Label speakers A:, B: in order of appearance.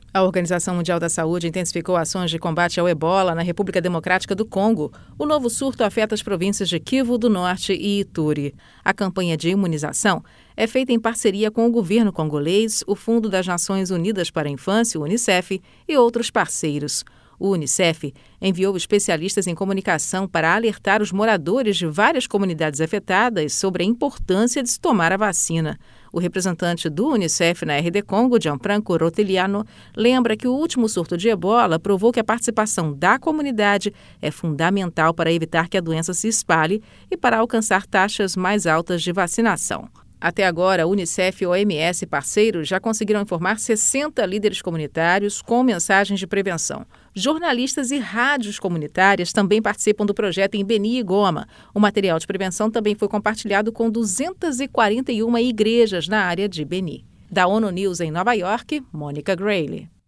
A: A Organização Mundial da Saúde intensificou ações de combate ao ebola na República Democrática do Congo. O novo surto afeta as províncias de Kivu do Norte e Ituri. A campanha de imunização é feita em parceria com o governo congolês, o Fundo das Nações Unidas para a Infância, o UNICEF, e outros parceiros. O UNICEF enviou especialistas em comunicação para alertar os moradores de várias comunidades afetadas sobre a importância de se tomar a vacina. O representante do UNICEF na RD Congo, Gianfranco Rotelliano, lembra que o último surto de ebola provou que a participação da comunidade é fundamental para evitar que a doença se espalhe e para alcançar taxas mais altas de vacinação. Até agora, a UNICEF e o OMS parceiros já conseguiram informar 60 líderes comunitários com mensagens de prevenção. Jornalistas e rádios comunitárias também participam do projeto em Beni e Goma. O material de prevenção também foi compartilhado com 241 igrejas na área de Beni. Da ONU News em Nova York, Mônica Grayle.